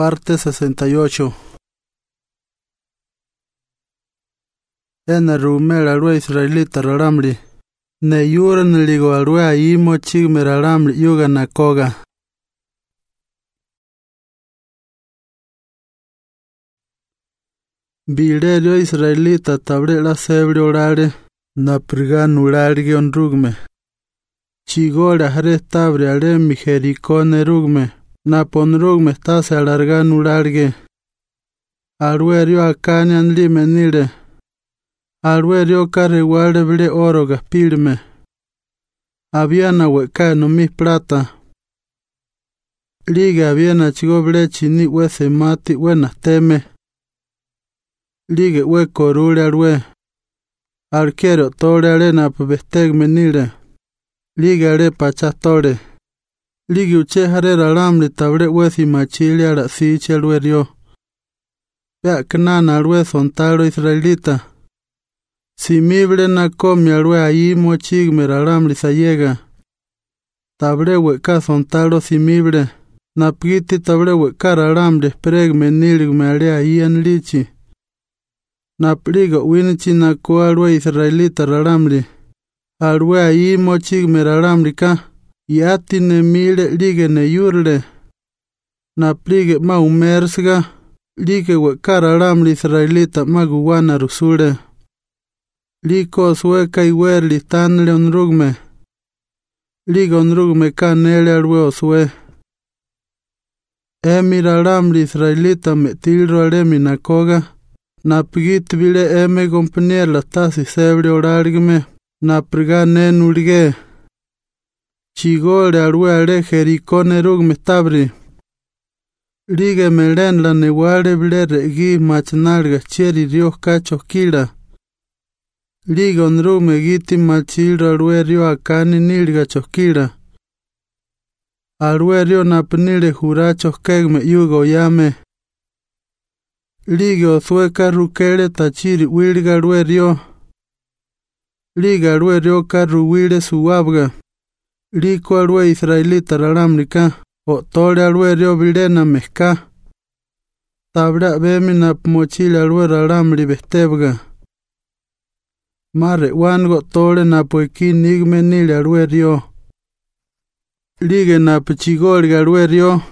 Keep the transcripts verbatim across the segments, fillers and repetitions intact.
Parte sesenta y ocho. Ena rumel alwe israelita raramri. Ne yura niligo alwe aimo chigme raramri yuga nakoga. Bilerio israelita tabre la sebri orare. Na prigan urarge onrugme. Chigora hare tabre ale mi jericone rugme. Na ponrugme stase alargan urarge. Aruerio akani anli menire. Aruerio carreguare bile oro gaspirme. Aviana hueca no mis plata. Liga aviana chigo bile chini huese mati buenas teme. Liga hue corure arue. Arquero tore arena pebesteg menire. Liga are pachastore. Liga uche harera ramli tabre huesi machili ara siche aruerio. Ya knana arue sontaro israelita. Si mibre na comi arue ahí mochigme raramli sayega. Tabre hueca sontaro si mibre. Na piti tabre hueca raramli spregme niligme are ahí en lichi. Na pligo winichi na ko arue israelita raramli. Arue ahí mochigme raramli ka. Yati ne mire lige ne yurle. Na plige ma umersga. Lige hueca raramli israelita maguwana rusure. Liko sueca y werli tanle onrugme. Liga onrugme canele arwe osue. Emi raramli israelita metilro aremi nakoga. Na pigit bile eme compañer la tasi sebre orargme. Na prigane nurge. Chigore arwe are jericone rugme tabri. Liga melen la neware bile regi machnarga cheri rios cachos kila. Liga onrume giti machilra aruerio akani nilga choskira. Aruerio napnile jurachos kegme yugo yame. Liga osueka rukere tachiri wilga aruerio. Liga aruerio karruwile suabga. Liko arue israelita raramrika. Otore aruerio vilena mezka. Tabra bemi napmochile arue raramri bestebga. Mare wango tore na poiki nigme nile aruerio. Lige na pichigorga aruerio.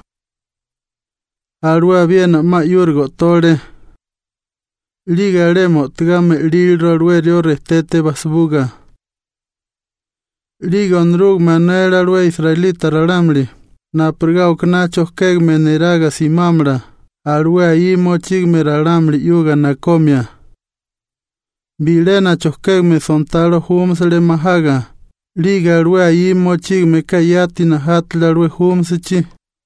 Arua viena ma yurgo tore. Liga remo tgame lilro aruerio restete basbuga. Liga onrug manera arue israelita raramli. Na prgao knachos kegme neraga simamra. Arue ahí mochigme raramli yuga nakomia. Bilena choskegme sontaro humsele mahaga. Liga arue ahí mochigme kayati na hatla arue humsichi.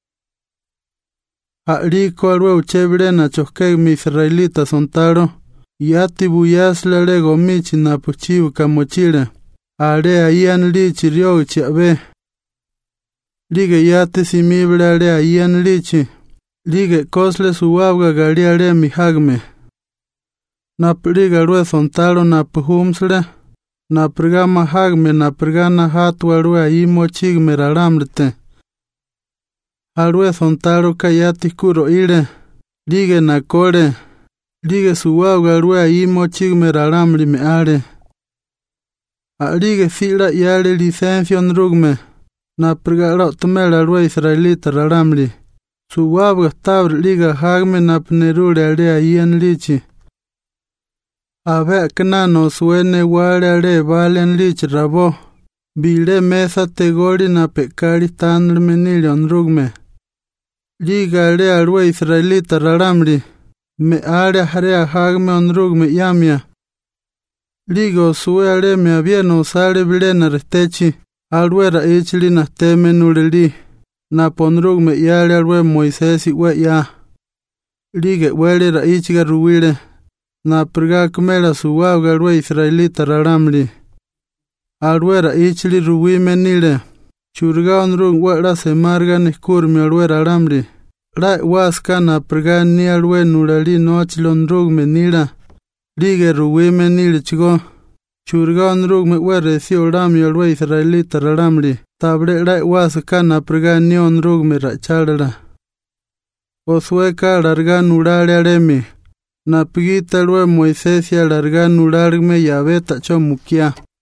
A liko arue uchebrena choskegme israelita sontaro. Yati buyasla rego michi na puchiu kamochile. Are ahí anlichi riochi abe. Liga yati simible are ahí anlichi. Liga kosle suabga gari are mihagme. Na priga rue sontaro na puhumsle. Na priga mahagme na priga na hatwa rue ahí mochigme raramrete. Arue sontaro kayati kuro ire. Lige na kore. Lige suwauga rue ahí mochigme raramri me are. A lige fila yare licencia onrugme. Na priga rotmela rue israelita raramri. Suwauga tabre liga hagme na pnerure are ahí en lichi. Abe knano suene wale are valen lich rabo. Bile mesa tegori na pekari tanr menili onrugme. Liga are arue israelita raramri. Me are hare hagme onrugme yamia. Liga sue are me avieno usare bilena restechi. Arue ra ichli na teme nureli. Na ponrugme yare arue Moisesi we ya. Liga wele ra ichiga ruwile. Na priga kumela suwauga arue israelita raramli. Arue ra ichli ruwi menile. Churga onrung wera semarga niskurmi arue raramli. Ra waska na priga ni arue nurali nochil onrung menila. Lige ruwi menile chigo. Churga onrung me wera si orami arue israelita raramli. Tabre ra waska na priga ni onrung me ra chalala. Osueka larga nurale areme. Napigita lue Moisés larga nurarme yabeta chomukia.